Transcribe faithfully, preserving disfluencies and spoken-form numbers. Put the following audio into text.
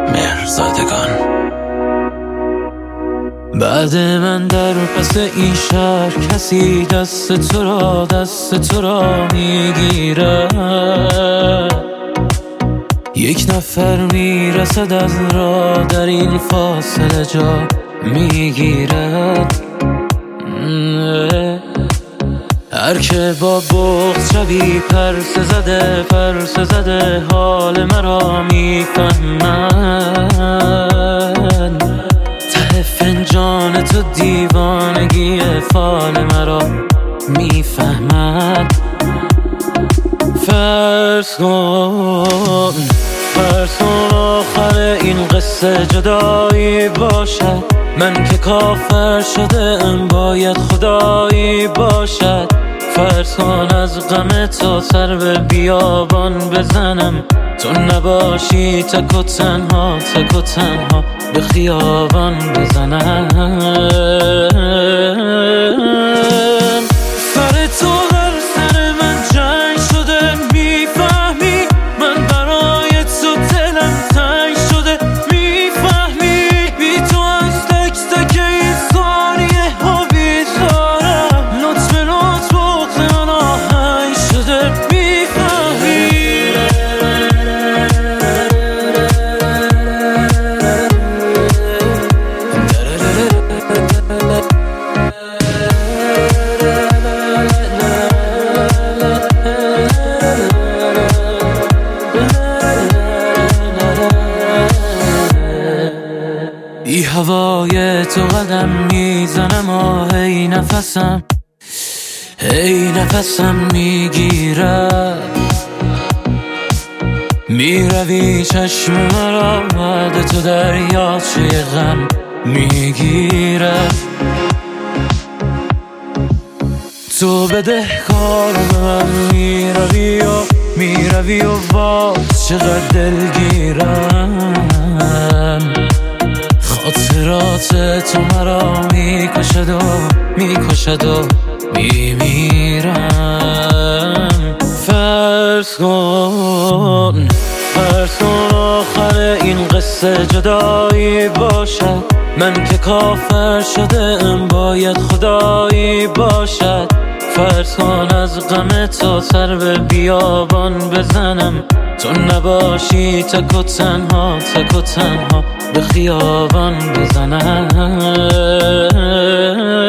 مهرزادگان. بعد من در پس این شهر کسی دست تو را دست تو را میگیرد، یک نفر میرسد از راه در این فاصله جا میگیرد. هر که با بغض شبی پرس زده پرس زده حال مرا میفهمد، ته فنجان تو دیوانگی فال مرا میفهمد. فرض کن فرض کن آخر این قصه جدایی باشد، من که کافر شده ام باید خدایی باشد. فرض کن از غم تو سر به بیابان بزنم، تو نباشی تک و تنها تک و تنها به خیابان بزنم. سر تو در سر من جنگ شده میفهمی، من برای تو دلم تنگ شده میفهمی، بی تو از تک تک این ثانیه ها بیزارم، لطف لطف بغض من آهنگ شده میفهمی. ای هوای تو قدم میزنم و هی نفسم هی نفسم میگیرد، میروی چشم مرا بعد تو دریاچه غم میگیرد. تو بدهکار به من میروی و میروی و باز چقدر دلگیرم، خاطرات تو مرا میکشد و میکشد و میمیرم. فرض کن فرض کن آخر این قصه جدایی باشد، من که کافر شده ام باید خدایی باشد. فرض کن از غم تو سر به بیابان بزنم، تو نباشی تک و تنها تک و تنها به خیابان بزنم.